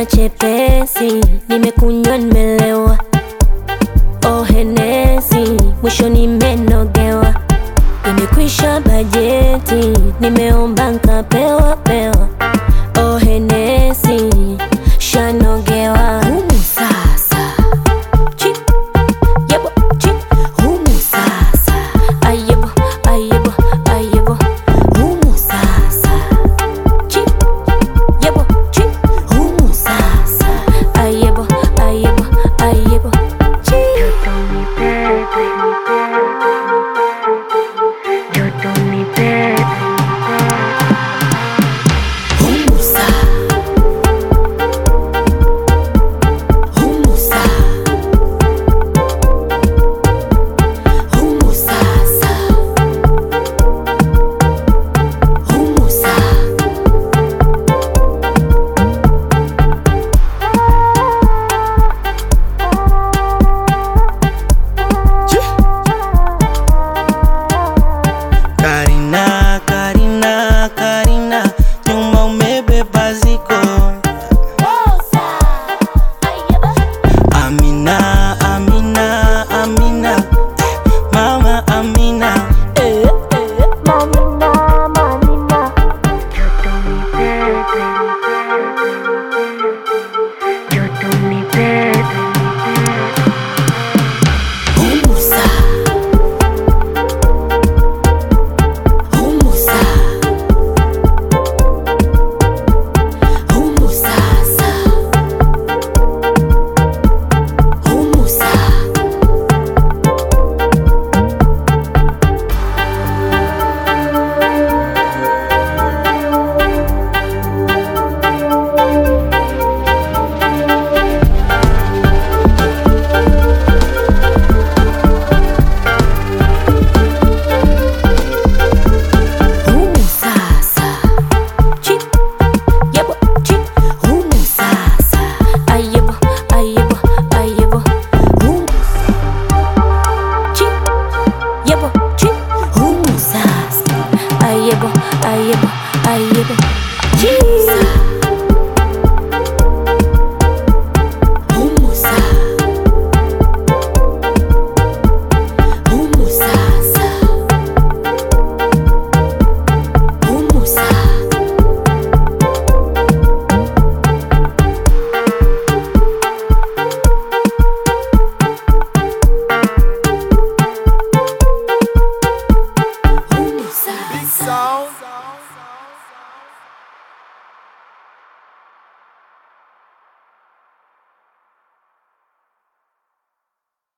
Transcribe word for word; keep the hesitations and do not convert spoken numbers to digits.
chepesi, nimekunywa nimelewa. Oh Hennessy, mwisho nimenogewa. Imekwisha bajeti, nimeomba nkapewa pewa. Oh Hennessy, shanogewa. Humu sasa Chi, yebo, chi, humu sasa. Ayebo, ayebo, ayebo. Humu sasa Chi, yebo, chi, humu sasa. Ayebo, ayebo, ayebo. Chi. Karina, Karina, Karina, nyuma umebeba ziko. Amina, Amina, Amina, Mama Amina. Eh, eh, mamina, mamina. Humu sa, humu sa, humu sasa, humu sa. Humu sasa Chi, yebo, chi, humu sasa. Ayebo, ayebo, ayebo. Humu Chi, yebo, chi, humu sasa. Ayebo, ayebo, ayebo.